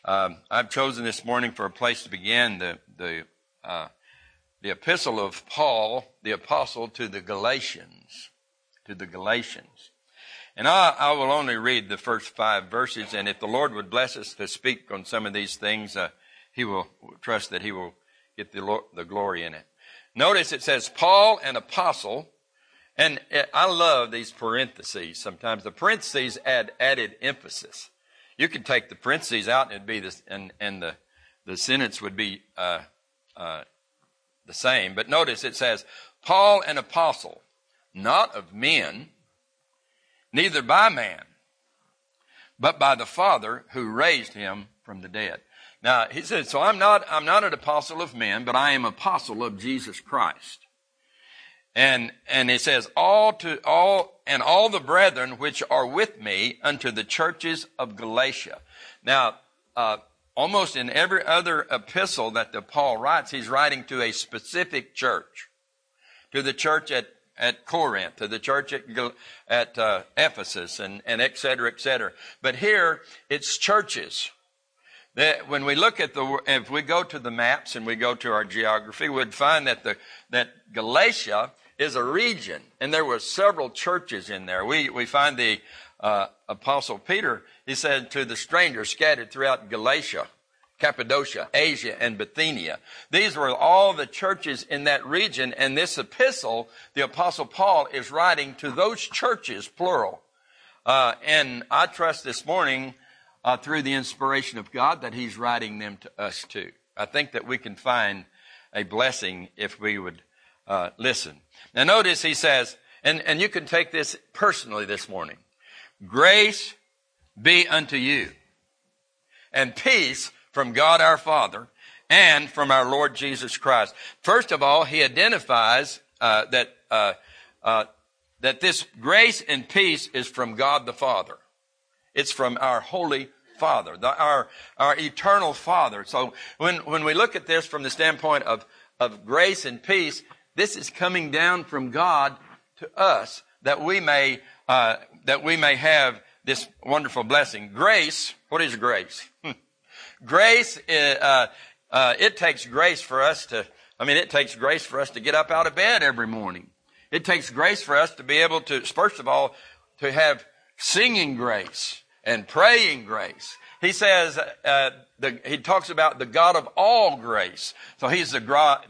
I've chosen this morning for a place to begin the epistle of Paul, the apostle, to the Galatians. And I will only read the first 5 verses, and if the Lord would bless us to speak on some of these things, He will trust that He will get the glory in it. Notice it says, Paul, an apostle, and I love these parentheses. Sometimes the parentheses add added emphasis. You could take the parentheses out and it'd be this, and the sentence would be the same. But notice it says, Paul, an apostle, not of men, neither by man, but by the Father who raised him from the dead. Now he said, so I'm not an apostle of men, but I am apostle of Jesus Christ. And it says, all the brethren which are with me unto the churches of Galatia. Now, almost in every other epistle that Paul writes, he's writing to a specific church. To the church at Corinth, to the church at Ephesus, and et cetera, et cetera. But here, it's churches. That when we look at if we go to the maps and we go to our geography, we'd find that Galatia is a region, and there were several churches in there. We find the Apostle Peter, he said to the strangers scattered throughout Galatia, Cappadocia, Asia, and Bithynia. These were all the churches in that region, and this epistle, the Apostle Paul is writing to those churches, plural. And I trust this morning, through the inspiration of God, that he's writing them to us too. I think that we can find a blessing if we would listen. Now notice he says, and you can take this personally this morning, grace be unto you, and peace from God our Father and from our Lord Jesus Christ. First of all, he identifies that this grace and peace is from God the Father. It's from our Holy Father, our eternal Father. So when we look at this from the standpoint of grace and peace, this is coming down from God to us that we may have this wonderful blessing. Grace, what is grace? Grace, it takes grace for us to get up out of bed every morning. It takes grace for us to be able to, first of all, to have singing grace and praying grace. He says, he talks about the God of all grace. So he's the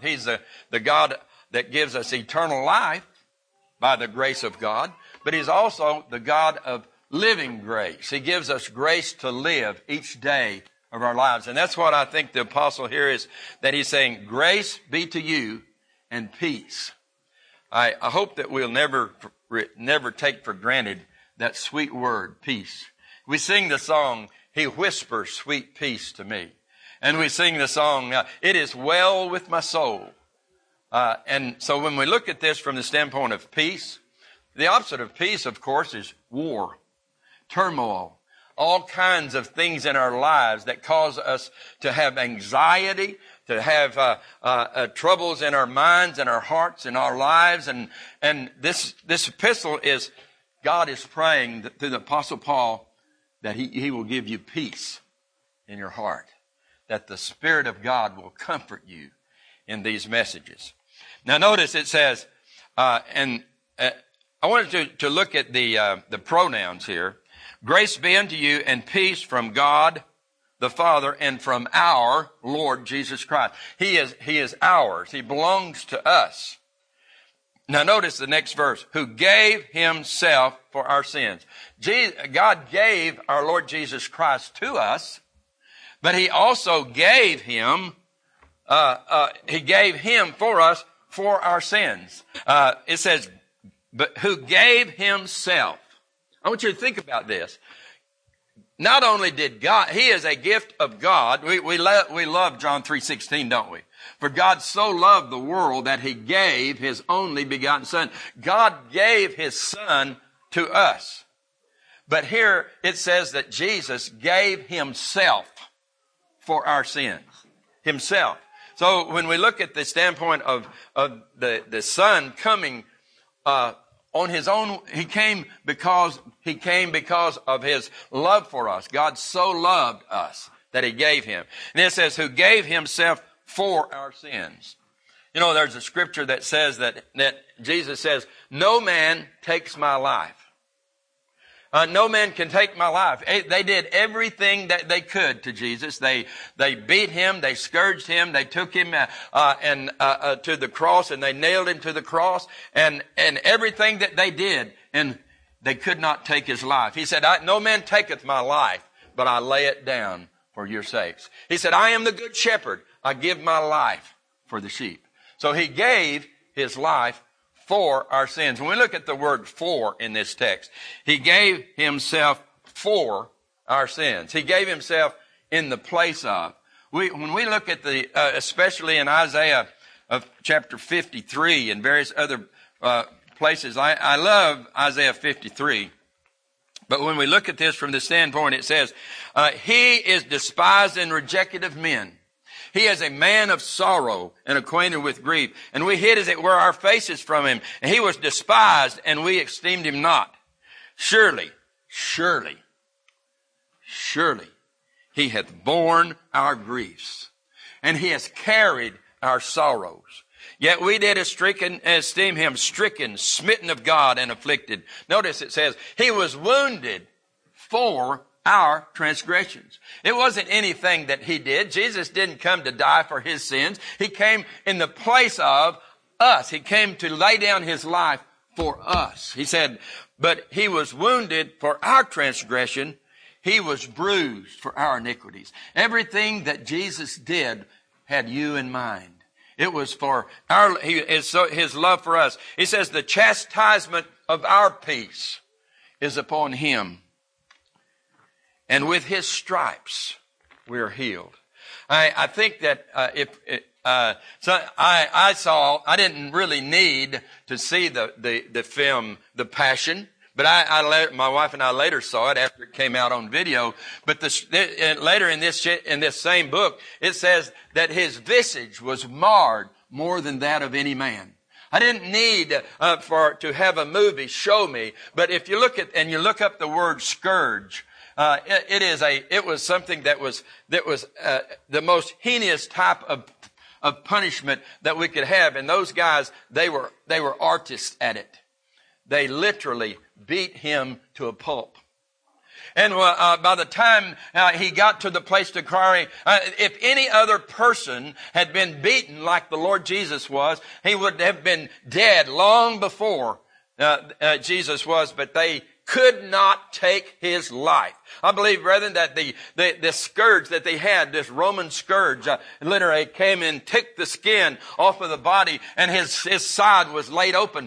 God that gives us eternal life by the grace of God, but he's also the God of living grace. He gives us grace to live each day of our lives. And that's what I think the apostle here is, that he's saying, grace be to you and peace. I hope that we'll never take for granted that sweet word, peace. We sing the song, He whispers sweet peace to me. And we sing the song, it is well with my soul. And so when we look at this from the standpoint of peace, the opposite of peace, of course, is war, turmoil, all kinds of things in our lives that cause us to have anxiety, to have troubles in our minds and our hearts and our lives. And this epistle is, God is praying through the Apostle Paul that he will give you peace in your heart, that the Spirit of God will comfort you in these messages. Now notice it says, I wanted to look at the pronouns here. Grace be unto you and peace from God the Father and from our Lord Jesus Christ. He is ours. He belongs to us. Now notice the next verse. Who gave himself for our sins. God gave our Lord Jesus Christ to us, but he also gave him for us for our sins. It says, but who gave himself. I want you to think about this. Not only did God, he is a gift of God. We love John 3:16, don't we? For God so loved the world that he gave his only begotten Son. God gave his Son to us. But here it says that Jesus gave himself for our sins. Himself. So when we look at the standpoint of the Son coming on his own, he came because of his love for us. God so loved us that he gave him. And it says, who gave himself for our sins. You know, there's a scripture that says that Jesus says, no man takes my life. No man can take my life. They did everything that they could to Jesus. They beat him. They scourged him. They took him to the cross, and they nailed him to the cross, and everything that they did, and they could not take his life. He said, no man taketh my life, but I lay it down for your sakes. He said, I am the good shepherd. I give my life for the sheep. So he gave his life for our sins. When we look at the word for in this text, he gave himself for our sins. He gave himself in the place of. When we look at especially in Isaiah of chapter 53 and various other places, I love Isaiah 53. But when we look at this from the standpoint, it says, he is despised and rejected of men. He is a man of sorrow and acquainted with grief. And we hid, as it were, our faces from him. And he was despised, and we esteemed him not. Surely, he hath borne our griefs, and he has carried our sorrows. Yet we did esteem him stricken, smitten of God, and afflicted. Notice it says, he was wounded for our transgressions. It wasn't anything that he did. Jesus didn't come to die for his sins. He came in the place of us. He came to lay down his life for us. He said, but he was wounded for our transgression. He was bruised for our iniquities. Everything that Jesus did had you in mind. It was for his love for us. He says the chastisement of our peace is upon him. And with his stripes, we are healed. I think that I didn't really need to see the film, The Passion, but my wife and I later saw it after it came out on video. But later in this same book, it says that his visage was marred more than that of any man. I didn't need to have a movie show me, but if you look up the word scourge. It was something that was the most heinous type of punishment that we could have. And those guys, they were artists at it. They literally beat him to a pulp. And by the time he got to the place to cry, if any other person had been beaten like the Lord Jesus was, he would have been dead long before Jesus was. But they could not take his life. I believe, brethren, that the scourge that they had, this Roman scourge, literally came and took the skin off of the body, and his side was laid open.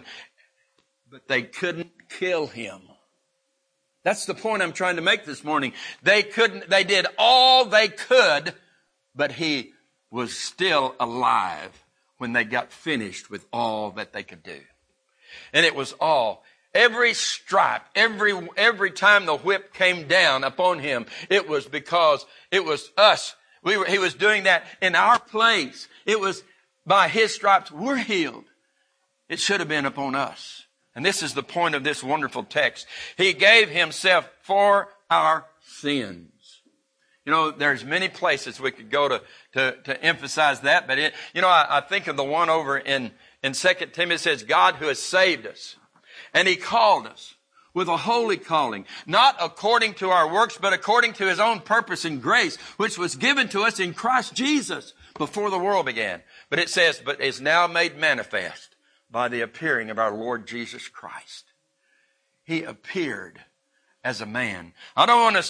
But they couldn't kill him. That's the point I'm trying to make this morning. They did all they could, but he was still alive when they got finished with all that they could do. And it was all. Every stripe, every time the whip came down upon him, it was because it was us. He was doing that in our place. It was by his stripes we're healed. It should have been upon us. And this is the point of this wonderful text. He gave himself for our sins. You know, there's many places we could go to emphasize that, but I think of the one over in 2 Timothy. It says, God who has saved us. And he called us with a holy calling, not according to our works, but according to his own purpose and grace, which was given to us in Christ Jesus before the world began. But it says, but is now made manifest by the appearing of our Lord Jesus Christ. He appeared as a man. I don't want us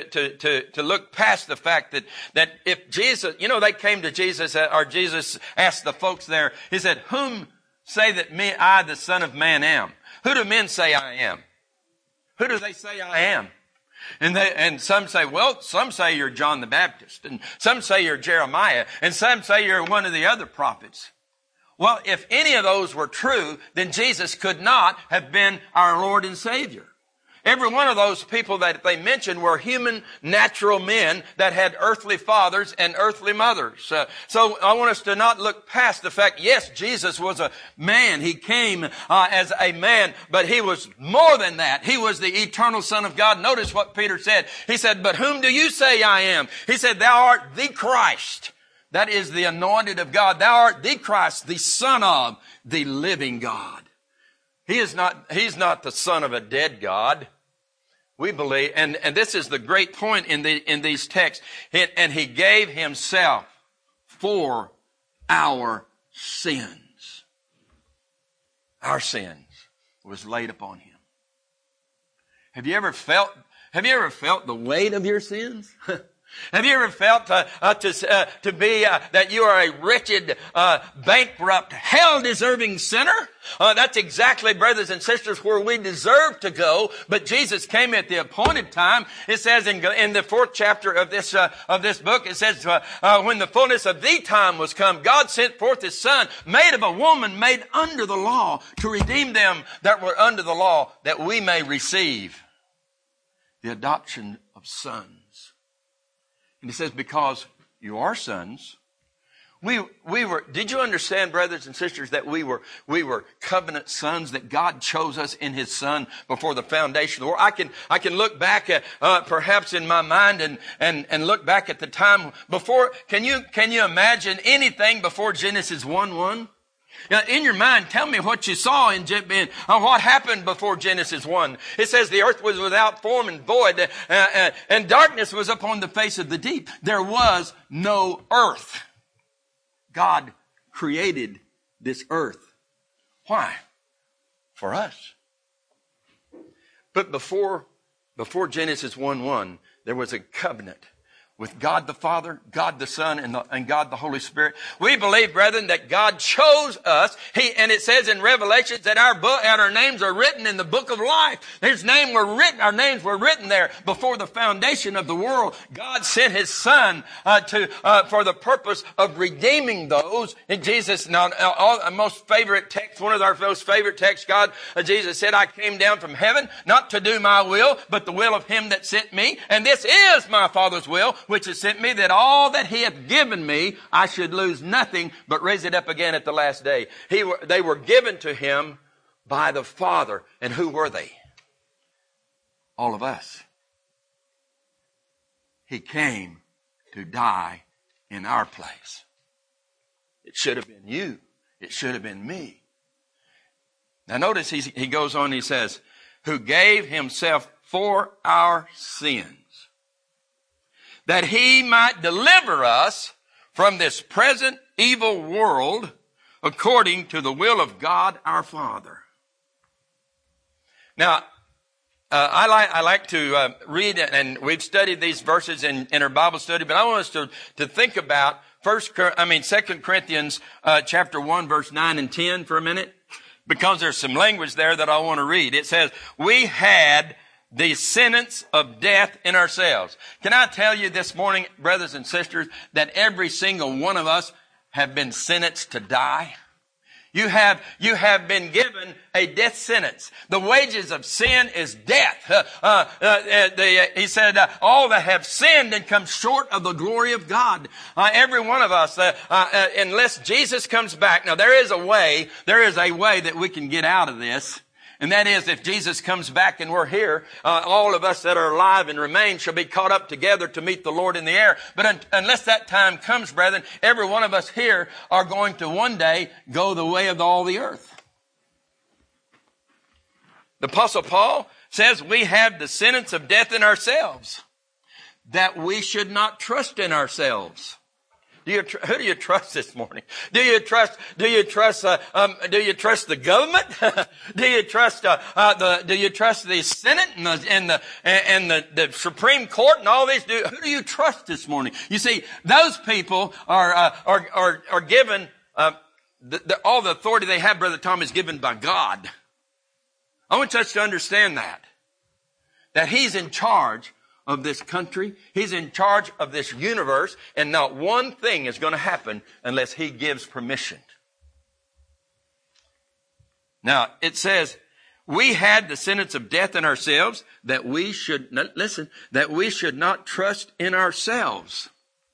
to look past the fact that if Jesus, they came to Jesus, or Jesus asked the folks there, he said, whom say that I, the Son of Man, am? Who do men say I am? Who do they say I am? And some say you're John the Baptist, and some say you're Jeremiah, and some say you're one of the other prophets. Well, if any of those were true, then Jesus could not have been our Lord and Savior. Every one of those people that they mentioned were human, natural men that had earthly fathers and earthly mothers. So I want us to not look past the fact, yes, Jesus was a man. He came as a man, but he was more than that. He was the eternal Son of God. Notice what Peter said. He said, but whom do you say I am? He said, thou art the Christ. That is the anointed of God. Thou art the Christ, the Son of the living God. He's not the son of a dead God. We believe, and this is the great point in these texts. And he gave himself for our sins. Our sins was laid upon him. Have you ever felt the weight of your sins? Have you ever felt to be that you are a wretched, bankrupt, hell-deserving sinner? That's exactly, brothers and sisters, where we deserve to go. But Jesus came at the appointed time. It says in the 4th chapter of this book, it says, when the fullness of the time was come, God sent forth His Son, made of a woman, made under the law, to redeem them that were under the law, that we may receive the adoption of sons. And He says, because you are sons. We were, did you understand, brothers and sisters, that we were covenant sons, that God chose us in His Son before the foundation of the world? I can look back at, perhaps in my mind and look back at the time before. Can you imagine anything before Genesis 1:1? Now, in your mind, tell me what you saw in what happened before Genesis 1. It says the earth was without form and void, and darkness was upon the face of the deep. There was no earth. God created this earth. Why? For us. But before Genesis 1:1, there was a covenant with God the Father, God the Son, and God the Holy Spirit. We believe, brethren, that God chose us. And it says in Revelation that our names are written in the book of life. Our names were written there before the foundation of the world. God sent His Son for the purpose of redeeming those. And Jesus, our most favorite text, one of our most favorite texts, Jesus said, I came down from heaven not to do my will, but the will of Him that sent me. And this is my Father's will, which has sent me, that all that He hath given me, I should lose nothing, but raise it up again at the last day. They were given to Him by the Father. And who were they? All of us. He came to die in our place. It should have been you. It should have been me. Now notice he goes on, he says, who gave Himself for our sins, that He might deliver us from this present evil world, according to the will of God our Father. Now, I like to read, and we've studied these verses in our Bible study, but I want us to think about 2 Corinthians chapter 1, verse 9 and 10 for a minute, because there's some language there that I want to read. It says, we had the sentence of death in ourselves. Can I tell you this morning, brothers and sisters, that every single one of us have been sentenced to die? You have been given a death sentence. The wages of sin is death. He said, all that have sinned and come short of the glory of God. Every one of us, unless Jesus comes back. Now there is a way that we can get out of this. And that is, if Jesus comes back and we're here, all of us that are alive and remain shall be caught up together to meet the Lord in the air. But unless that time comes, brethren, every one of us here are going to one day go the way of all the earth. The Apostle Paul says we have the sentence of death in ourselves, that we should not trust in ourselves. Who do you trust this morning? Do you trust the government? Do you trust the Senate and the Supreme Court and all these? Who do you trust this morning? You see, those people are given, all the authority they have, Brother Tom, is given by God. I want us to understand that He's in charge of this country. He's in charge of this universe, and not one thing is going to happen unless He gives permission. Now, it says, we had the sentence of death in ourselves, that we should, listen, that we should not trust in ourselves.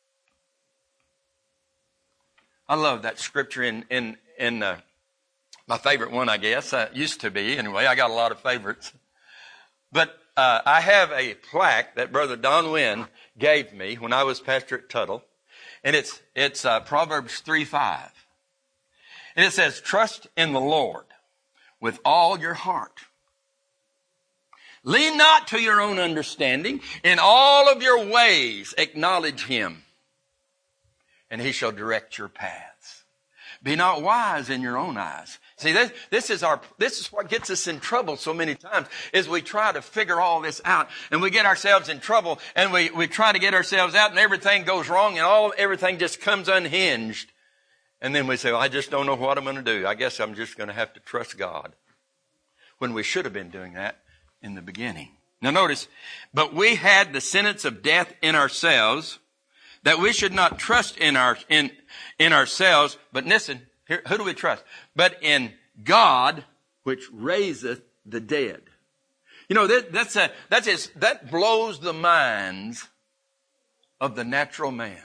I love that scripture in my favorite one, I guess. Used to be, anyway. I got a lot of favorites. But I have a plaque that Brother Don Wynn gave me when I was pastor at Tuttle. And it's Proverbs 3:5. And it says, trust in the Lord with all your heart. Lean not to your own understanding. In all of your ways acknowledge him, and he shall direct your paths. Be not wise in your own eyes. See, this is what gets us in trouble so many times, is we try to figure all this out, and we get ourselves in trouble, and we try to get ourselves out, and everything goes wrong, and everything just comes unhinged. And then we say, well, I just don't know what I'm going to do. I guess I'm just going to have to trust God. When we should have been doing that in the beginning. Now notice, but we had the sentence of death in ourselves, that we should not trust in ourselves, but listen, here, who do we trust? But in God, which raiseth the dead. You know, that blows the minds of the natural man.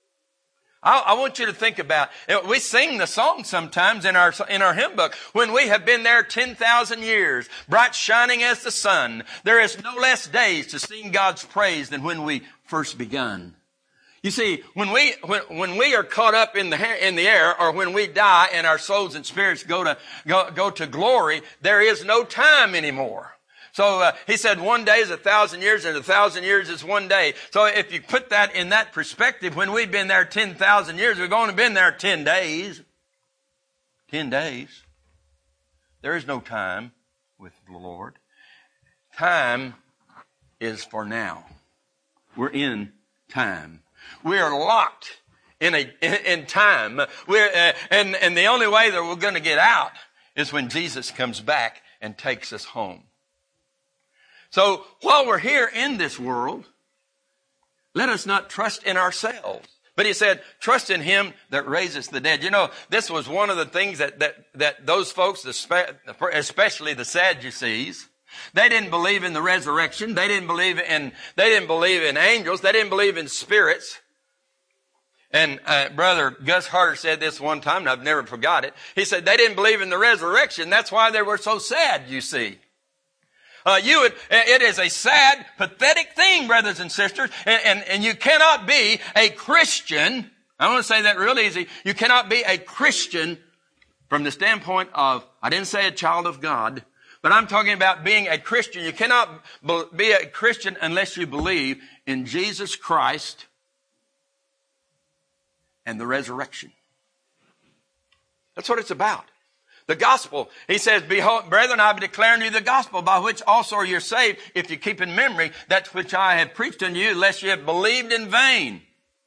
I want you to think about, we sing the song sometimes in our hymn book, when we have been there 10,000 years, bright shining as the sun. There is no less days to sing God's praise than when we first begun. You see, when we are caught up in the air, or when we die and our souls and spirits go to glory, there is no time anymore. So he said 1 day is 1,000 years, and 1,000 years is 1 day. So if you put that in that perspective, when we've been there 10,000 years, we've only been there 10 days. 10 days. There is no time with the Lord. Time is for now. We're in time. We are locked in time. And the only way that we're going to get out is when Jesus comes back and takes us home. So while we're here in this world, let us not trust in ourselves. But he said, trust in him that raises the dead. You know, this was one of the things that those folks, especially the Sadducees, they didn't believe in the resurrection. They didn't believe in angels. They didn't believe in spirits. And Brother Gus Harder said this one time, and I've never forgot it. He said they didn't believe in the resurrection. That's why they were so sad, you see. It is a sad, pathetic thing, brothers and sisters, and you cannot be a Christian. I want to say that real easy. You cannot be a Christian from the standpoint of, I didn't say a child of God, but I'm talking about being a Christian. You cannot be a Christian unless you believe in Jesus Christ and the resurrection. That's what it's about. The gospel, he says, behold, brethren, I am declaring you the gospel, by which also are you saved, if you keep in memory that which I have preached unto you, lest you have believed in vain.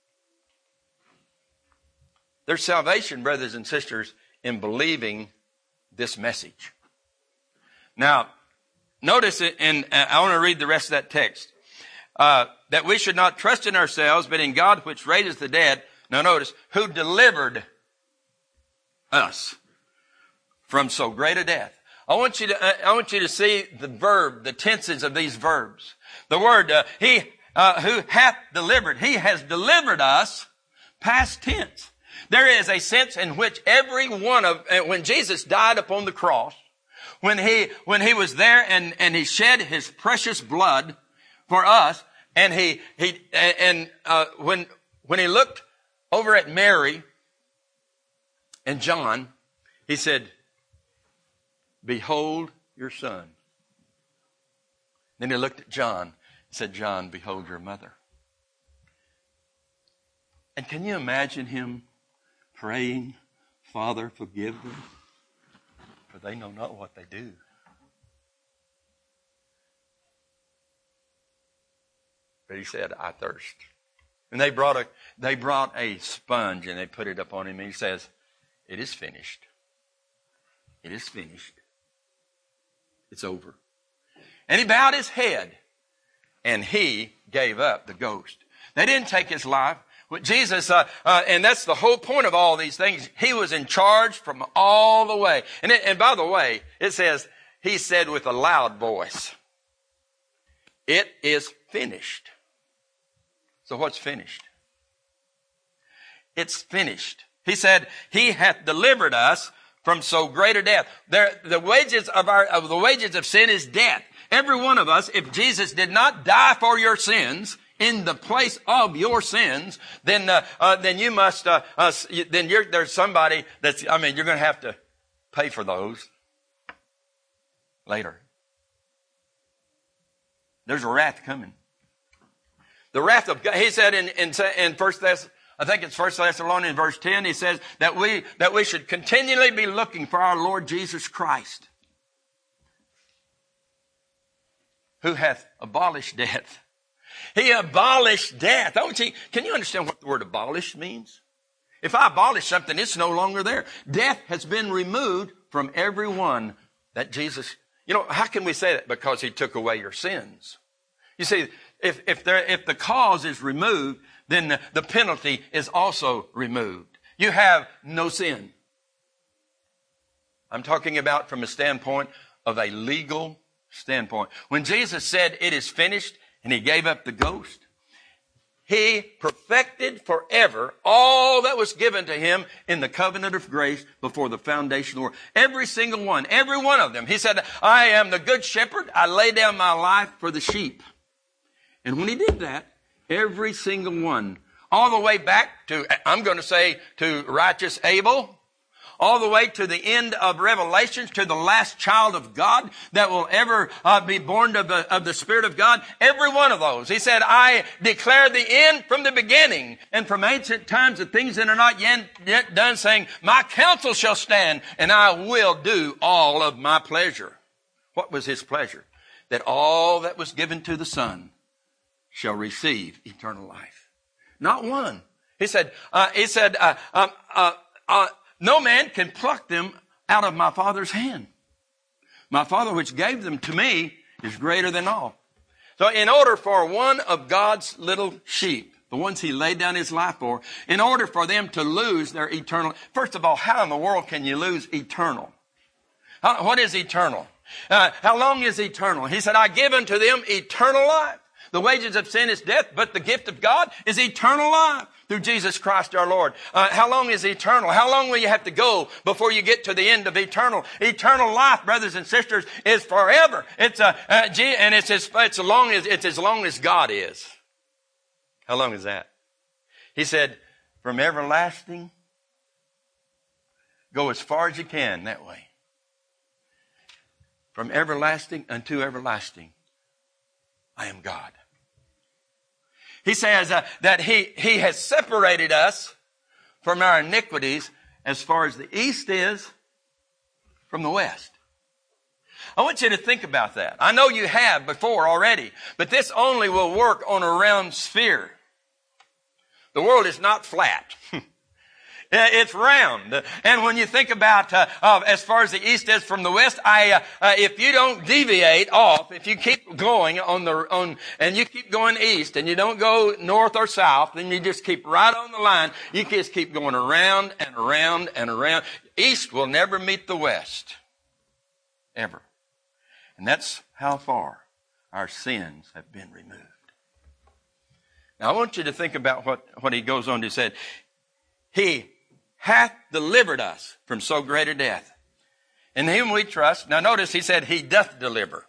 There's salvation, brothers and sisters, in believing this message. Now, notice it, and I want to read the rest of that text. That we should not trust in ourselves, but in God which raises the dead. Now notice, who delivered us from so great a death. I want you to see the tenses of these verbs. The word, he who hath delivered, he has delivered us, past tense. There is a sense in which every one of, when Jesus died upon the cross, when he was there and he shed his precious blood for us, and when he looked over at Mary and John, he said, behold your son. Then he looked at John and said, John, behold your mother. And can you imagine him praying, Father, forgive them, for they know not what they do. But he said, I thirst. And they brought a sponge and they put it upon him, and he says, it is finished. It is finished. It's over. And he bowed his head and he gave up the ghost. They didn't take his life. Jesus, and that's the whole point of all these things. He was in charge from all the way. And by the way, it says he said with a loud voice, "It is finished." So what's finished? It's finished. He said, "He hath delivered us from so great a death." The wages of sin is death. Every one of us, if Jesus did not die for your sins in the place of your sins, then you must, there's somebody you're going to have to pay for those later. There's a wrath coming. The wrath of God. He said in First Thessalonians verse 10, he says that we should continually be looking for our Lord Jesus Christ, who hath abolished death. He abolished death. Can you understand what the word abolish means? If I abolish something, it's no longer there. Death has been removed from everyone that Jesus, how can we say that? Because he took away your sins. You see, if the cause is removed, then the penalty is also removed. You have no sin. I'm talking about from a standpoint of a legal standpoint. When Jesus said it is finished and he gave up the ghost, he perfected forever all that was given to him in the covenant of grace before the foundation of the world. Every single one, every one of them. He said, "I am the good shepherd. I lay down my life for the sheep." And when he did that, every single one, all the way back to, I'm going to say, to righteous Abel, all the way to the end of Revelation, to the last child of God that will ever be born of the Spirit of God. Every one of those. He said, "I declare the end from the beginning, and from ancient times the things that are not yet done, saying, my counsel shall stand, and I will do all of my pleasure." What was his pleasure? That all that was given to the Son shall receive eternal life. Not one. He said, "No man can pluck them out of my Father's hand. My Father which gave them to me is greater than all." So in order for one of God's little sheep, the ones he laid down his life for, in order for them to lose their eternal, first of all, how in the world can you lose eternal? What is eternal? How long is eternal? He said, "I give unto them eternal life. The wages of sin is death, but the gift of God is eternal life through Jesus Christ our Lord." How long is eternal? How long will you have to go before you get to the end of eternal? Eternal life, brothers and sisters, is forever. It's as long as God is. How long is that? He said, from everlasting, go as far as you can that way. From everlasting unto everlasting, I am God. He says that he has separated us from our iniquities as far as the east is from the west. I want you to think about that. I know you have before already, but this only will work on a round sphere. The world is not flat. It's round. And when you think about as far as the east is from the west, if you don't deviate off, if you keep going and you keep going east and you don't go north or south, then you just keep right on the line. You just keep going around and around and around. East will never meet the west. Ever. And that's how far our sins have been removed. Now I want you to think about what he goes on to say. He hath delivered us from so great a death. In him we trust. Now notice he said he doth deliver.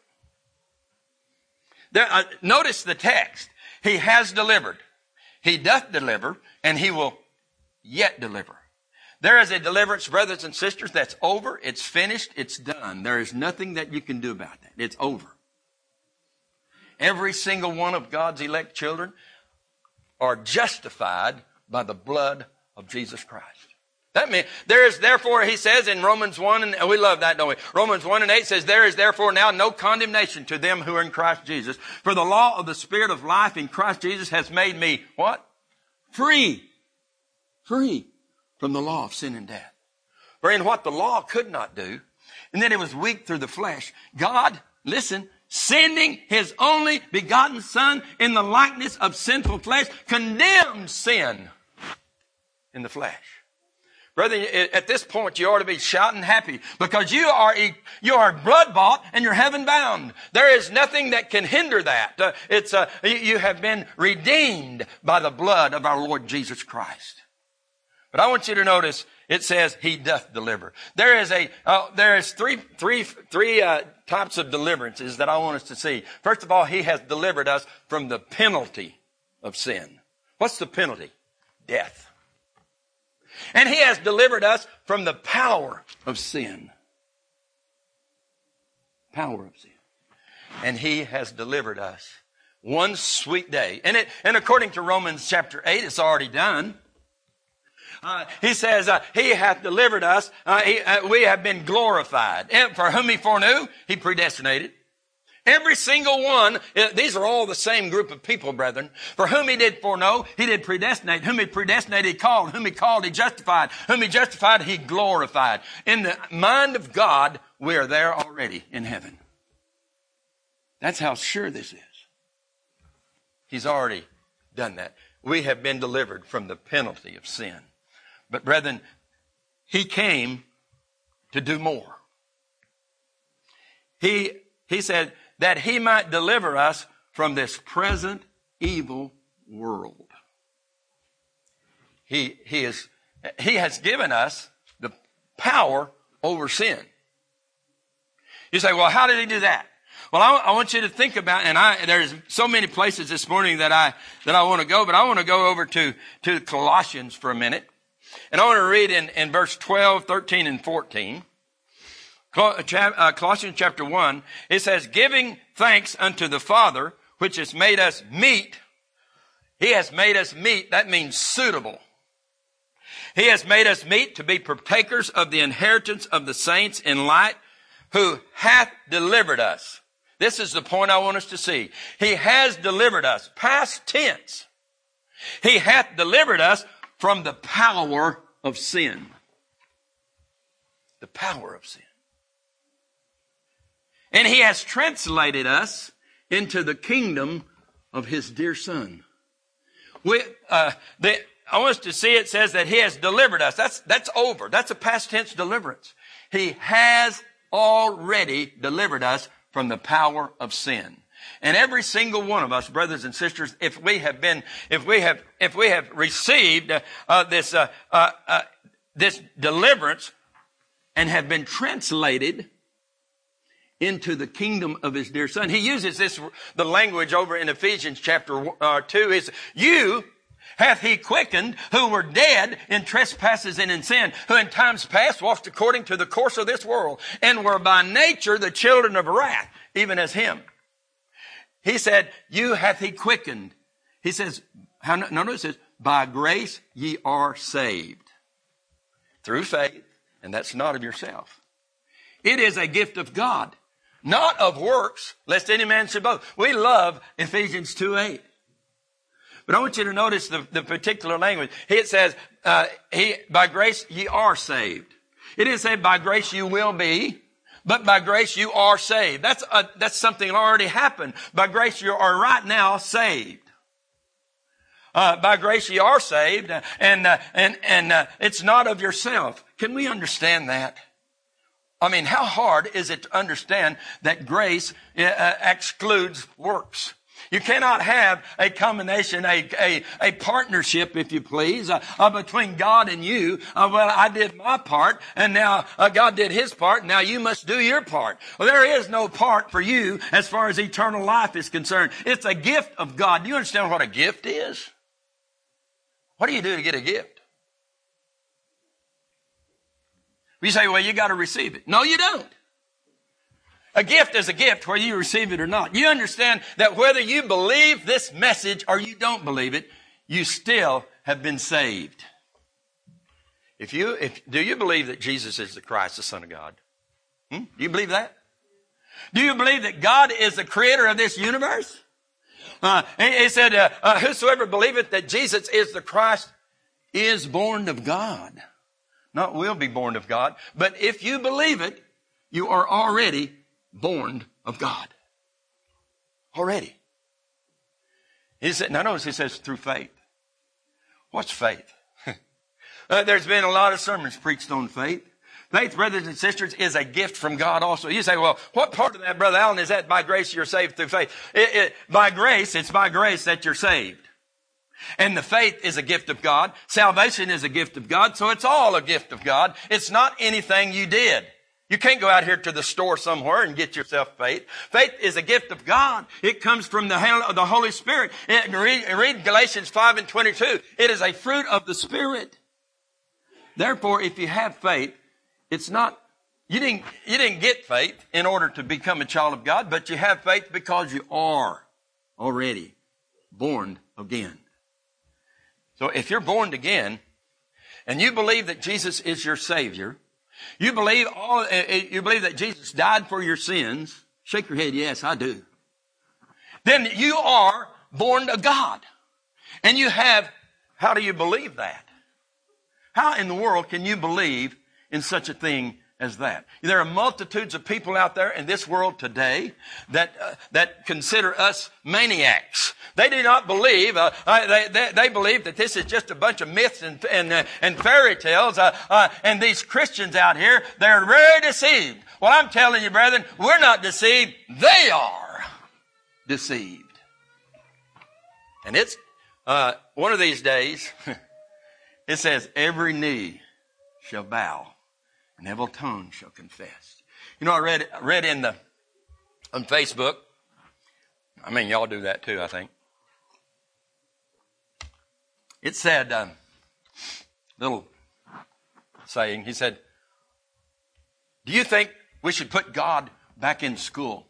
Notice the text. He has delivered. He doth deliver, and he will yet deliver. There is a deliverance, brothers and sisters, that's over. It's finished. It's done. There is nothing that you can do about that. It's over. Every single one of God's elect children are justified by the blood of Jesus Christ. That means there is therefore, he says in Romans 1, and we love that, don't we? Romans 1:8 says, "There is therefore now no condemnation to them who are in Christ Jesus. For the law of the Spirit of life in Christ Jesus has made me," what? Free. Free from the law of sin and death. For in what the law could not do, and that it was weak through the flesh, God, listen, sending his only begotten Son in the likeness of sinful flesh, condemned sin in the flesh. Brother, at this point, you ought to be shouting happy because you are blood bought and you're heaven bound. There is nothing that can hinder that. You have been redeemed by the blood of our Lord Jesus Christ. But I want you to notice it says He doth deliver. There is three types of deliverances that I want us to see. First of all, He has delivered us from the penalty of sin. What's the penalty? Death. And He has delivered us from the power of sin. Power of sin. And He has delivered us one sweet day. And according to Romans chapter 8, it's already done. He says, He hath delivered us. We have been glorified. And for whom He foreknew, He predestinated. Every single one, these are all the same group of people, brethren. For whom He did foreknow, He did predestinate. Whom He predestinated, He called. Whom He called, He justified. Whom He justified, He glorified. In the mind of God, we are there already in heaven. That's how sure this is. He's already done that. We have been delivered from the penalty of sin. But brethren, He came to do more. He said, that He might deliver us from this present evil world. He has given us the power over sin. You say, well, how did He do that? Well, I want you to think about, and there's so many places this morning that I want to go, but I want to go over to Colossians for a minute. And I want to read in verse 12, 13, and 14. Colossians chapter 1, it says, giving thanks unto the Father, which has made us meet. He has made us meet. That means suitable. He has made us meet to be partakers of the inheritance of the saints in light, who hath delivered us. This is the point I want us to see. He has delivered us. Past tense. He hath delivered us from the power of sin. The power of sin. And He has translated us into the kingdom of His dear Son. I want us to see it says that He has delivered us. That's over. That's a past tense deliverance. He has already delivered us from the power of sin. And every single one of us, brothers and sisters, if we have received this deliverance and have been translated into the kingdom of His dear Son. He uses the language over in Ephesians chapter 2 is, you hath He quickened who were dead in trespasses and in sin, who in times past walked according to the course of this world, and were by nature the children of wrath, even as Him. He said, you hath He quickened. He says, notice it says, by grace ye are saved. Through faith, and that's not of yourself. It is a gift of God. Not of works, lest any man should boast. We love Ephesians 2:8. But I want you to notice the particular language. It says, by grace ye are saved. It didn't say by grace you will be, but by grace you are saved. That's something that already happened. By grace you are right now saved. By grace you are saved, and it's not of yourself. Can we understand that? I mean, how hard is it to understand that grace excludes works? You cannot have a combination, a partnership, if you please, between God and you. Well, I did my part, and now God did His part. Now you must do your part. Well, there is no part for you as far as eternal life is concerned. It's a gift of God. Do you understand what a gift is? What do you do to get a gift? You say, well, you got to receive it. No, you don't. A gift is a gift whether you receive it or not. You understand that whether you believe this message or you don't believe it, you still have been saved. Do you believe that Jesus is the Christ, the Son of God? Do you believe that? Do you believe that God is the creator of this universe? He said, whosoever believeth that Jesus is the Christ is born of God. Not will be born of God, but if you believe it, you are already born of God. Already. He said, now notice he says through faith. What's faith? There's been a lot of sermons preached on faith. Faith, brothers and sisters, is a gift from God also. You say, well, what part of that, Brother Allen, is that by grace you're saved through faith? By grace, it's by grace that you're saved. And the faith is a gift of God. Salvation is a gift of God. So it's all a gift of God. It's not anything you did. You can't go out here to the store somewhere and get yourself faith. Faith is a gift of God. It comes from the Holy Spirit. Read Galatians 5:22. It is a fruit of the Spirit. Therefore, if you have faith, it's not, you didn't get faith in order to become a child of God, but you have faith because you are already born again. So if you're born again and you believe that Jesus is your Savior, you believe that Jesus died for your sins, shake your head, yes, I do. Then you are born of God. And you have, how do you believe that? How in the world can you believe in such a thing as that? There are multitudes of people out there in this world today that consider us maniacs. They do not believe. They believe that this is just a bunch of myths and fairy tales. And these Christians out here, they're very deceived. Well, I'm telling you, brethren, we're not deceived. They are deceived. And it's one of these days. It says, every knee shall bow and every tongue shall confess. You know, I read on Facebook. I mean, y'all do that too, I think. It said, little saying, he said, do you think we should put God back in school?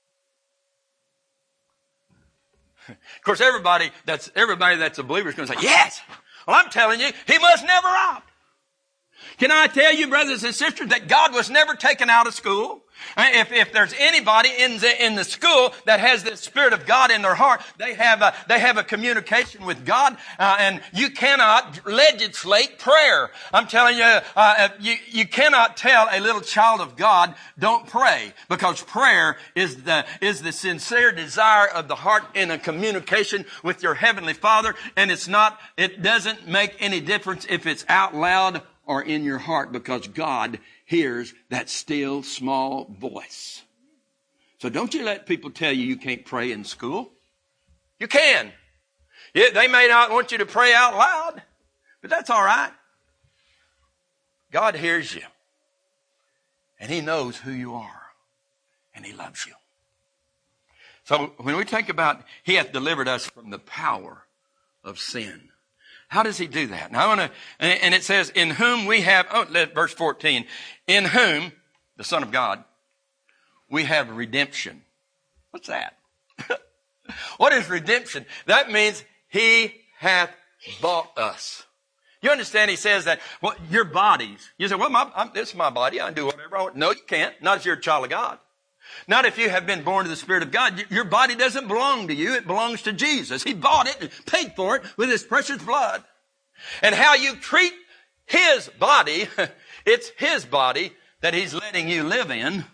Of course, everybody that's a believer is going to say, yes. Well, I'm telling you, he was never out. Can I tell you, brothers and sisters, that God was never taken out of school? If there's anybody in the school that has the Spirit of God in their heart, they have a communication with God, and you cannot legislate prayer. I'm telling you, you cannot tell a little child of God, don't pray, because prayer is the sincere desire of the heart in a communication with your Heavenly Father, and it doesn't make any difference if it's out loud or in your heart, because God hears that still small voice. So don't you let people tell you can't pray in school. You can. Yeah, they may not want you to pray out loud, but that's all right. God hears you. And He knows who you are. And He loves you. So when we think about He hath delivered us from the power of sin. How does He do that? Now and it says, in whom we have, verse 14, in whom, the Son of God, we have redemption. What's that? What is redemption? That means He hath bought us. You understand? He says that, well, your bodies. You say, well, this is my body. I can do whatever I want. No, you can't. Not if you're a child of God. Not if you have been born of the Spirit of God. Your body doesn't belong to you. It belongs to Jesus. He bought it and paid for it with His precious blood. And how you treat His body, it's His body that He's letting you live in.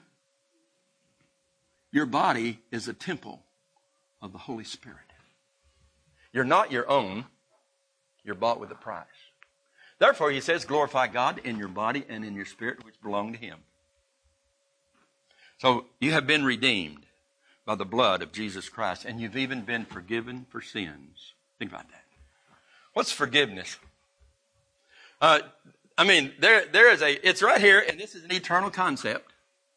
Your body is a temple of the Holy Spirit. You're not your own. You're bought with a price. Therefore, He says, glorify God in your body and in your spirit, which belong to Him. So you have been redeemed by the blood of Jesus Christ, and you've even been forgiven for sins. Think about that. What's forgiveness? There is it's right here, and this is an eternal concept.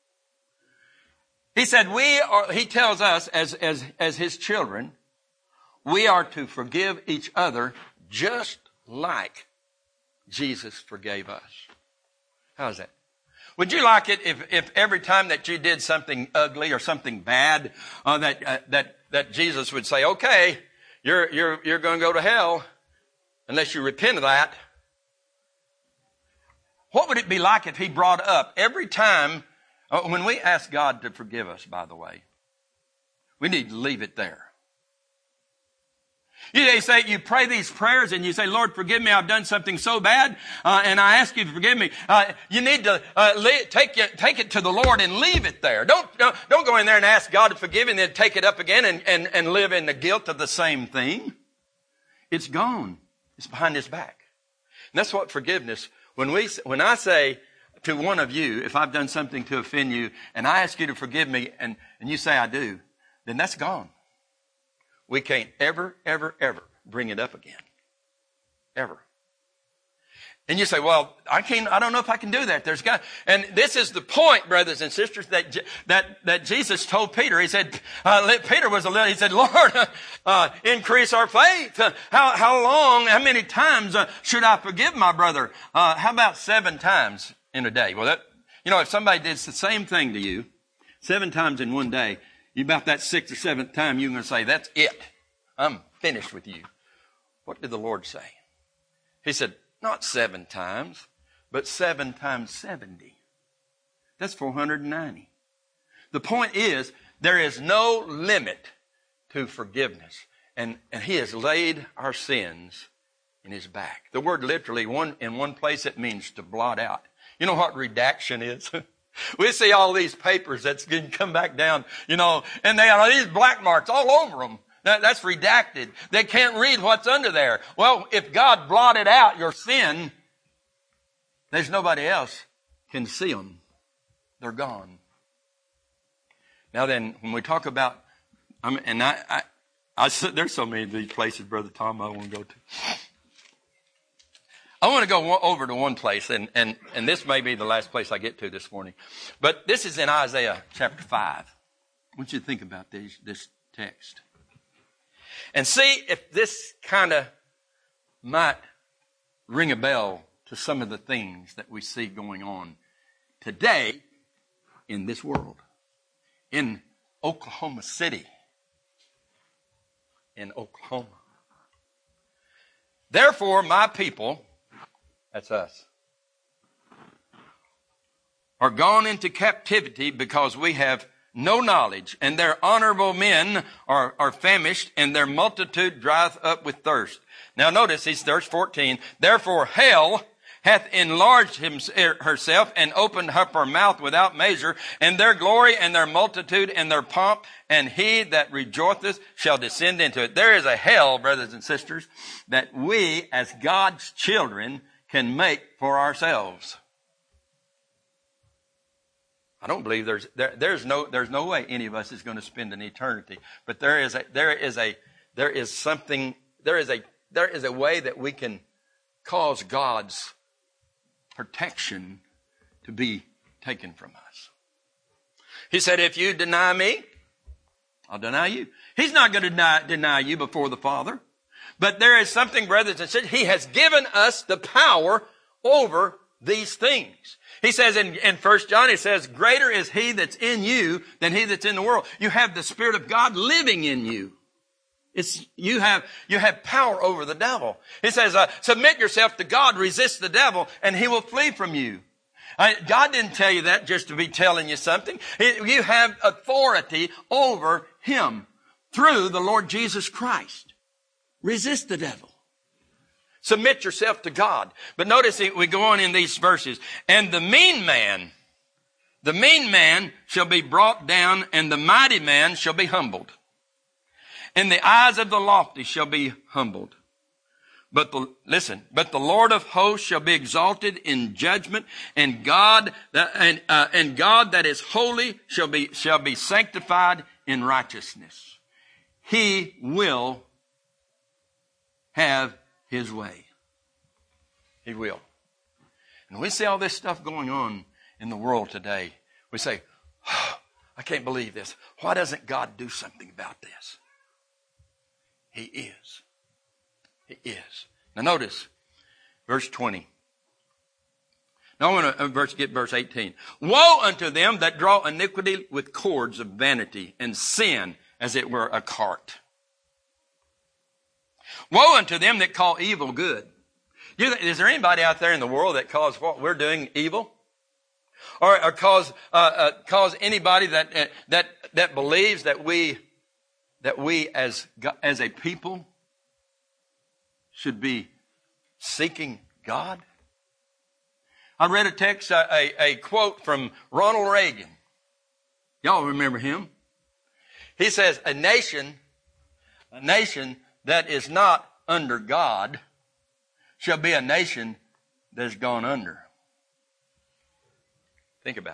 He said He tells us as His children, we are to forgive each other just like Jesus forgave us. How's that? Would you like it if every time that you did something ugly or something bad, that Jesus would say, okay, you're going to go to hell unless you repent of that? What would it be like if He brought up every time, when we ask God to forgive us, by the way, we need to leave it there. You pray these prayers and you say, Lord, forgive me, I've done something so bad, and I ask you to forgive me. You need to take it to the Lord and leave it there. Don't go in there and ask God to forgive you and then take it up again and live in the guilt of the same thing. It's gone. It's behind His back. And that's what forgiveness, when I say to one of you, if I've done something to offend you, and I ask you to forgive me, and you say I do, then that's gone. We can't ever, ever, ever bring it up again. Ever. And you say, well, I don't know if I can do that. There's God. And this is the point, brothers and sisters, that Jesus told Peter. He said, Peter was he said, Lord, increase our faith. How many times should I forgive my brother? How about 7 times in a day? Well, if somebody did the same thing to you 7 times in one day, about that 6th or 7th time, you're going to say, that's it. I'm finished with you. What did the Lord say? He said, not 7 times, but 7 times 70. That's 490. The point is, there is no limit to forgiveness. And He has laid our sins in His back. The word literally, in one place, it means to blot out. You know what redaction is? We see all these papers that's going to come back down, and they have these black marks all over them. That's redacted. They can't read what's under there. Well, if God blotted out your sin, there's nobody else can see them. They're gone. Now then, when we talk about, there's so many of these places, Brother Tom, I want to go to. I want to go over to one place, and this may be the last place I get to this morning. But this is in Isaiah chapter 5. I want you to think about this text. And see if this kind of might ring a bell to some of the things that we see going on today in this world. In Oklahoma City. In Oklahoma. Therefore, my people, that's us, are gone into captivity because we have no knowledge, and their honorable men are famished, and their multitude drieth up with thirst. Now notice, verse 14, therefore hell hath enlarged herself and opened up her mouth without measure, and their glory and their multitude and their pomp, and he that rejoiceth shall descend into it. There is a hell, brothers and sisters, that we as God's children can make for ourselves. I don't believe there's no way any of us is going to spend an eternity. But there is a way that we can cause God's protection to be taken from us. He said, if you deny me, I'll deny you. He's not going to deny you before the Father. But there is something, brothers and sisters, He has given us the power over these things. He says in 1 John, he says, greater is He that's in you than he that's in the world. You have the Spirit of God living in you. You have power over the devil. He says, submit yourself to God, resist the devil, and he will flee from you. God didn't tell you that just to be telling you something. You have authority over him through the Lord Jesus Christ. Resist the devil. Submit yourself to God. But notice we go on in these verses. And the mean man shall be brought down, and the mighty man shall be humbled. And the eyes of the lofty shall be humbled. But the Lord of hosts shall be exalted in judgment, and God that is holy shall be sanctified in righteousness. He will have His way. He will. And we see all this stuff going on in the world today. We say, oh, I can't believe this. Why doesn't God do something about this? He is. He is. Now notice verse 20. Now I want to get verse 18. Woe unto them that draw iniquity with cords of vanity, and sin as it were a cart. Woe unto them that call evil good. Is there anybody out there in the world that calls what we're doing evil? Or cause anybody that believes that we as a people should be seeking God? I read a text, a quote from Ronald Reagan. Y'all remember him? He says, a nation that is not under God shall be a nation that has gone under. Think about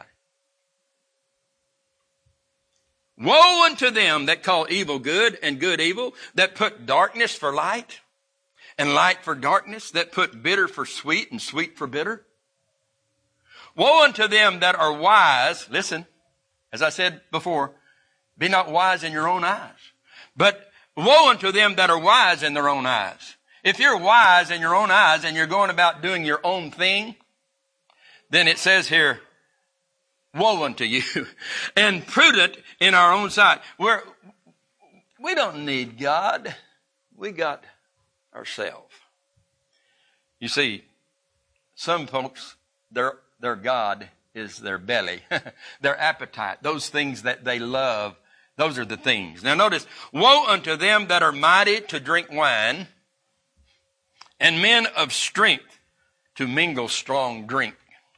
it. Woe unto them that call evil good and good evil, that put darkness for light and light for darkness, that put bitter for sweet and sweet for bitter. Woe unto them that are wise. Listen, as I said before, be not wise in your own eyes. But woe unto them that are wise in their own eyes. If you're wise in your own eyes and you're going about doing your own thing, then it says here, woe unto you. And prudent in our own sight. We don't need God. We got ourselves. You see, some folks, their God is their belly, their appetite, those things that they love. Those are the things. Now notice, woe unto them that are mighty to drink wine, and men of strength to mingle strong drink,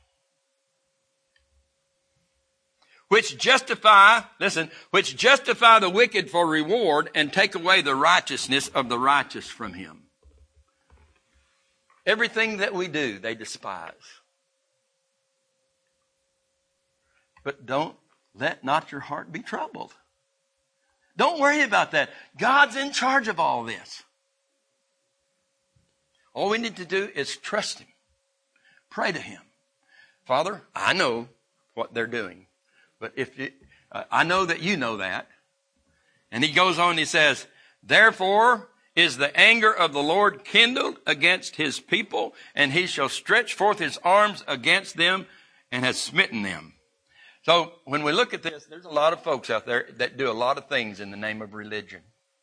which justify the wicked for reward, and take away the righteousness of the righteous from him. Everything that we do, they despise. But don't let not your heart be troubled. Don't worry about that. God's in charge of all this. All we need to do is trust him. Pray to him. Father, I know what they're doing. But I know that you know that. And he goes on, he says, therefore is the anger of the Lord kindled against his people, and he shall stretch forth his arms against them, and has smitten them. So when we look at this, there's a lot of folks out there that do a lot of things in the name of religion.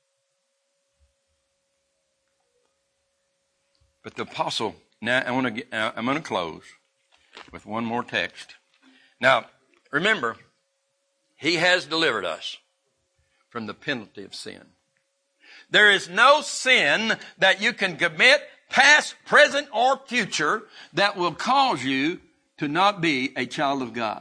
But the apostle, now I'm going to close with one more text. Now, remember, he has delivered us from the penalty of sin. There is no sin that you can commit, past, present, or future, that will cause you to not be a child of God.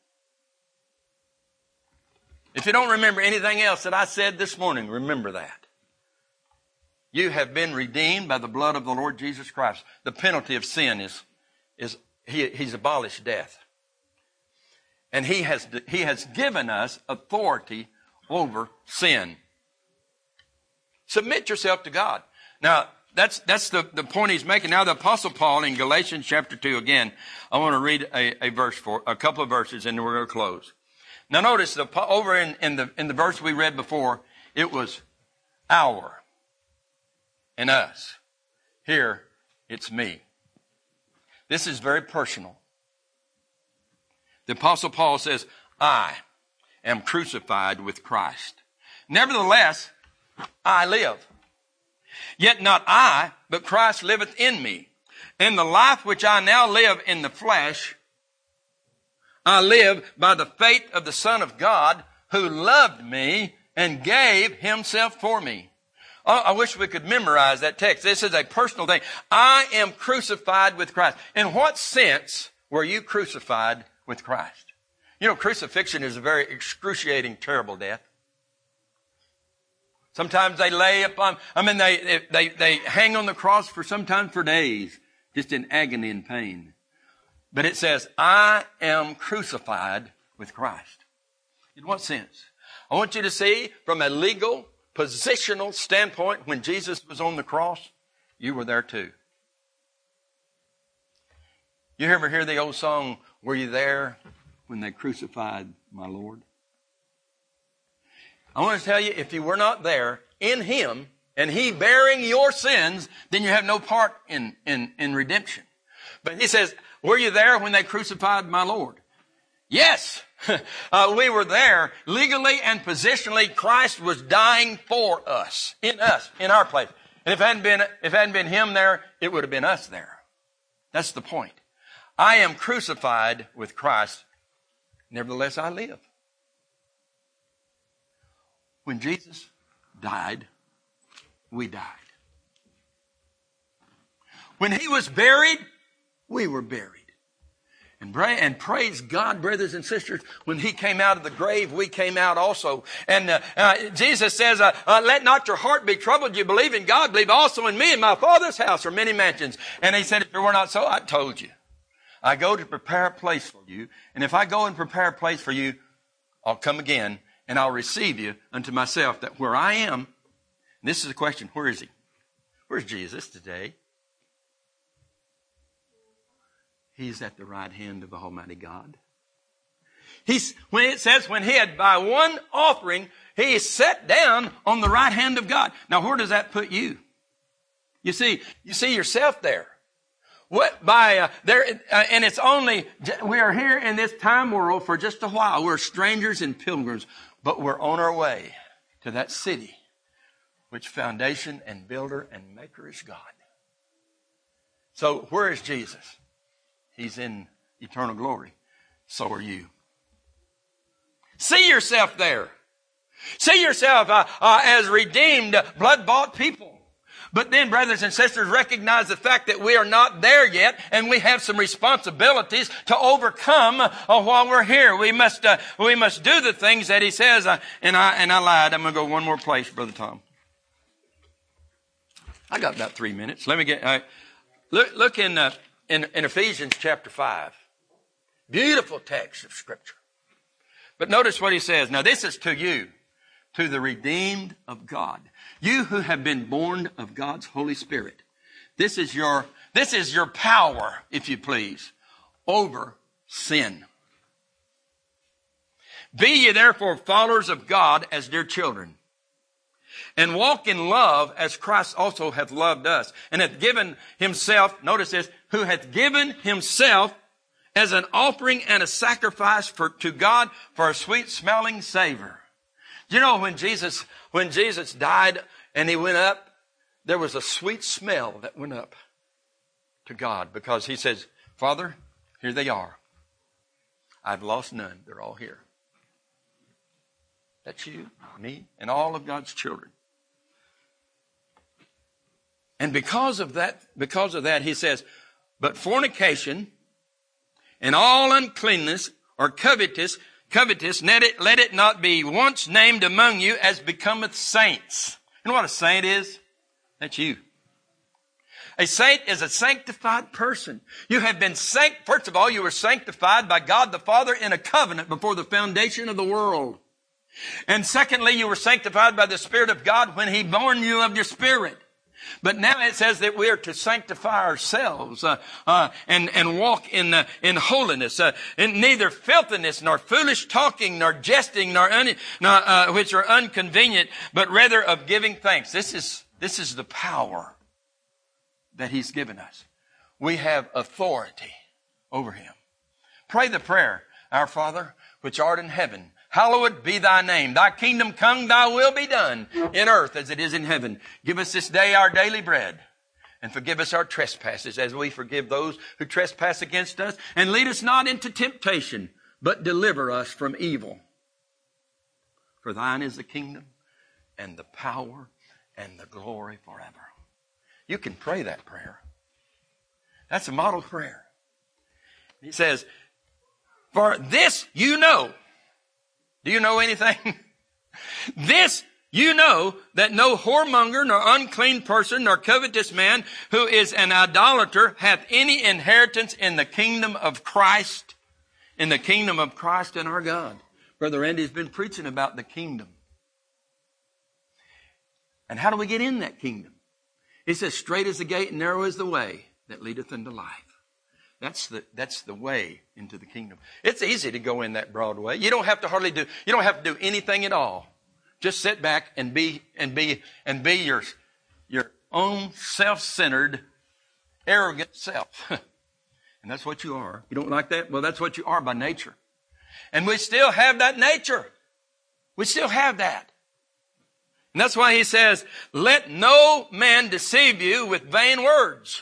If you don't remember anything else that I said this morning, remember that. You have been redeemed by the blood of the Lord Jesus Christ. The penalty of sin is he's abolished death. And he has given us authority over sin. Submit yourself to God. Now, that's the point he's making. Now, the Apostle Paul in Galatians chapter 2, again, I want to read a couple of verses, and then we're going to close. Now, notice over in the verse we read before, it was our and us. Here, it's me. This is very personal. The Apostle Paul says, I am crucified with Christ. Nevertheless, I live. Yet not I, but Christ liveth in me. And the life which I now live in the flesh, I live by the faith of the Son of God, who loved me and gave himself for me. Oh, I wish we could memorize that text. This is a personal thing. I am crucified with Christ. In what sense were you crucified with Christ? You know, crucifixion is a very excruciating, terrible death. Sometimes they they hang on the cross sometimes for days, just in agony and pain. But it says, I am crucified with Christ. In what sense? I want you to see from a legal, positional standpoint, when Jesus was on the cross, you were there too. You ever hear the old song, were you there when they crucified my Lord? I want to tell you, if you were not there in him, and he bearing your sins, then you have no part in redemption. But he says, were you there when they crucified my Lord? Yes, we were there legally and positionally. Christ was dying for us, in our place. And if it hadn't been him there, it would have been us there. That's the point. I am crucified with Christ. Nevertheless, I live. When Jesus died, we died. When he was buried, we were buried. And praise God, brothers and sisters, when he came out of the grave, we came out also. And Jesus says, let not your heart be troubled. You believe in God, believe also in me. In my Father's house are many mansions. And he said, if it were not so, I told you. I go to prepare a place for you. And if I go and prepare a place for you, I'll come again and I'll receive you unto myself, that where I am, and this is the question, where is he? Where's Jesus today? He's at the right hand of the Almighty God. When it says, when he had by one offering, he sat down on the right hand of God. Now, where does that put you? You see yourself there. And it's only, we are here in this time world for just a while. We're strangers and pilgrims, but we're on our way to that city, which foundation and builder and maker is God. So where is Jesus? He's in eternal glory. So are you. See yourself there. See yourself as redeemed, blood-bought people. But then, brothers and sisters, recognize the fact that we are not there yet, and we have some responsibilities to overcome while we're here. We must do the things that he says. And I lied. I'm going to go one more place, Brother Tom. I got about 3 minutes. Let me get look in Ephesians chapter 5. Beautiful text of Scripture. But notice what he says. Now, this is to you, to the redeemed of God. You who have been born of God's Holy Spirit. This is your power, if you please, over sin. Be ye therefore followers of God as dear children, and walk in love as Christ also hath loved us, and hath given himself, notice this, who hath given himself as an offering and a sacrifice to God for a sweet smelling savor. Do you know when Jesus died and he went up, there was a sweet smell that went up to God, because he says, Father, here they are. I've lost none. They're all here. That's you, me, and all of God's children. And because of that, he says, but fornication and all uncleanness or covetous, let it not be once named among you as becometh saints. You know what a saint is? That's you. A saint is a sanctified person. You have been first of all, you were sanctified by God the Father in a covenant before the foundation of the world. And secondly, you were sanctified by the Spirit of God when he born you of your spirit. But now it says that we are to sanctify ourselves and walk in holiness, in neither filthiness nor foolish talking nor jesting nor which are inconvenient, but rather of giving thanks. This is the power that he's given us. We have authority over him. Pray the prayer, Our Father, which art in heaven, hallowed be thy name. Thy kingdom come, thy will be done in earth as it is in heaven. Give us this day our daily bread, and forgive us our trespasses as we forgive those who trespass against us. And lead us not into temptation, but deliver us from evil. For thine is the kingdom and the power and the glory forever. You can pray that prayer. That's a model prayer. He says, for this you know. Do you know anything? This you know, that no whoremonger, nor unclean person, nor covetous man who is an idolater hath any inheritance in the kingdom of Christ. In the kingdom of Christ and our God. Brother Andy's been preaching about the kingdom. And how do we get in that kingdom? He says, straight is the gate and narrow is the way that leadeth unto life. That's the way into the kingdom. It's easy to go in that broad way. You don't have to do anything at all. Just sit back and be your own self-centered, arrogant self. And that's what you are. You don't like that? Well, that's what you are by nature. And we still have that nature. We still have that. And that's why he says, let no man deceive you with vain words.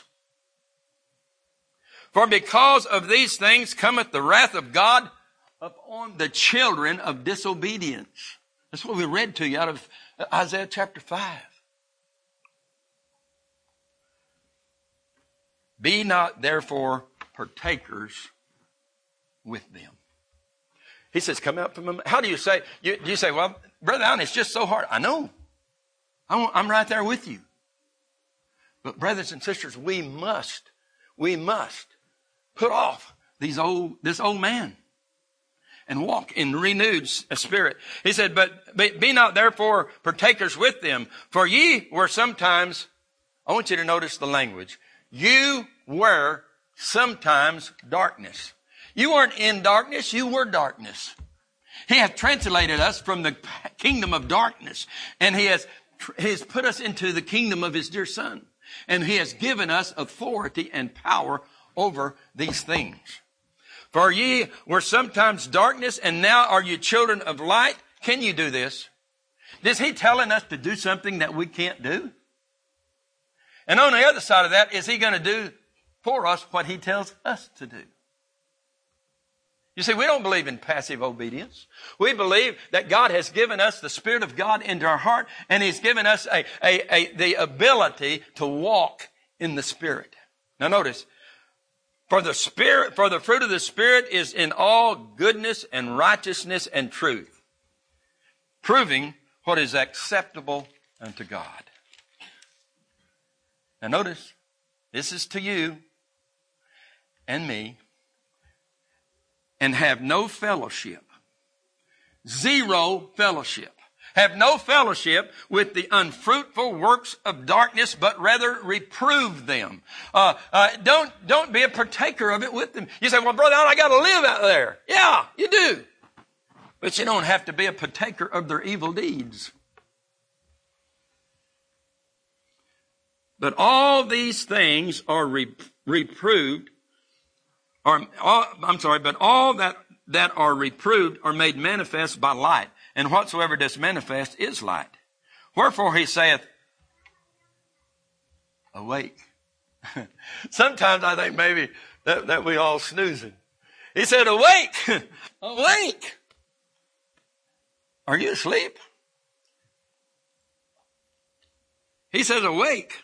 For because of these things cometh the wrath of God upon the children of disobedience. That's what we read to you out of Isaiah chapter 5. Be not therefore partakers with them. He says, come out from them. How do you say? Do you say, well, Brother Allen, it's just so hard. I know. I'm right there with you. But brothers and sisters, we must put off this old man and walk in renewed spirit. He said, but be not therefore partakers with them, for ye were sometimes, I want you to notice the language, you were sometimes darkness. You weren't in darkness, you were darkness. He hath translated us from the kingdom of darkness, and he has put us into the kingdom of his dear Son. And he has given us authority and power over these things. For ye were sometimes darkness, and now are you children of light. Can you do this? Is he telling us to do something that we can't do? And on the other side of that, is he going to do for us what he tells us to do? You see, we don't believe in passive obedience. We believe that God has given us the Spirit of God into our heart, and he's given us the ability to walk in the Spirit. Now notice, for the fruit of the Spirit is in all goodness and righteousness and truth, proving what is acceptable unto God. Now notice, this is to you and me. And have no fellowship. Zero fellowship. Have no fellowship with the unfruitful works of darkness, but rather reprove them. Don't be a partaker of it with them. You say, well, Brother Allen, I got to live out there. Yeah, you do. But you don't have to be a partaker of their evil deeds. But all these things are reproved. But all that are reproved are made manifest by light, and whatsoever does manifest is light. Wherefore he saith, awake. Sometimes I think maybe that we all snoozing. He said, awake, awake. Are you asleep? He says, awake.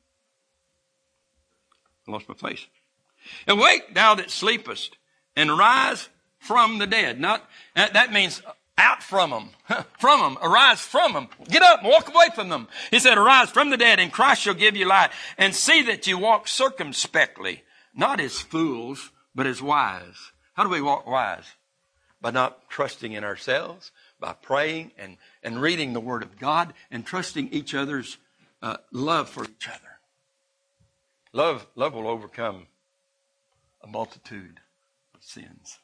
I lost my place. Awake, thou that sleepest, and rise from the dead. That means out from them. From them. Arise from them. Get up and walk away from them. He said, arise from the dead, and Christ shall give you light. And see that you walk circumspectly, not as fools, but as wise. How do we walk wise? By not trusting in ourselves, by praying and reading the Word of God, and trusting each other's love for each other. Love will overcome a multitude of sins.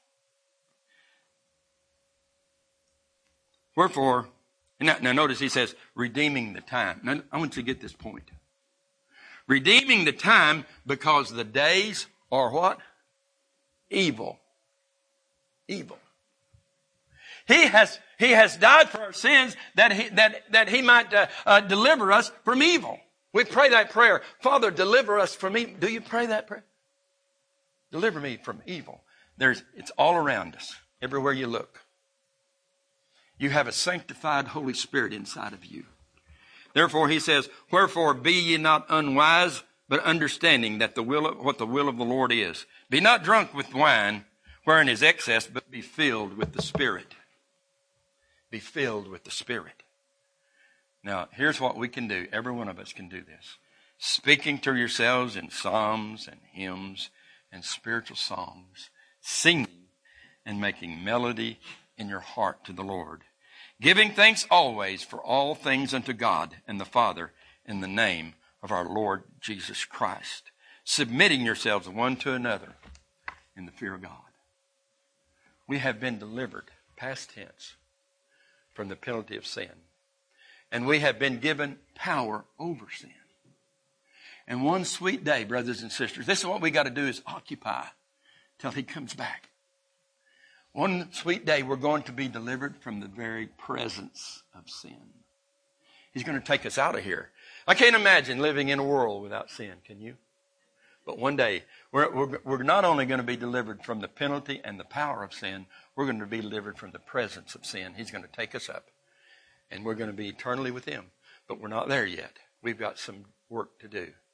Wherefore, now notice he says, redeeming the time. Now, I want you to get this point. Redeeming the time because the days are what? Evil. Evil. He has died for our sins that he might deliver us from evil. We pray that prayer. Father, deliver us from evil. Do you pray that prayer? Deliver me from evil. It's all around us, everywhere you look. You have a sanctified Holy Spirit inside of you. Therefore, he says, wherefore be ye not unwise, but understanding that what the will of the Lord is. Be not drunk with wine, wherein is excess, but be filled with the Spirit. Be filled with the Spirit. Now, here's what we can do. Every one of us can do this. Speaking to yourselves in psalms and hymns and spiritual songs, singing and making melody in your heart to the Lord, giving thanks always for all things unto God and the Father in the name of our Lord Jesus Christ, submitting yourselves one to another in the fear of God. We have been delivered, past tense, from the penalty of sin. And we have been given power over sin. And one sweet day, brothers and sisters, this is what we got to do, is occupy till he comes back. One sweet day, we're going to be delivered from the very presence of sin. He's going to take us out of here. I can't imagine living in a world without sin, can you? But one day, we're not only going to be delivered from the penalty and the power of sin, we're going to be delivered from the presence of sin. He's going to take us up, and we're going to be eternally with him. But we're not there yet. We've got some work to do.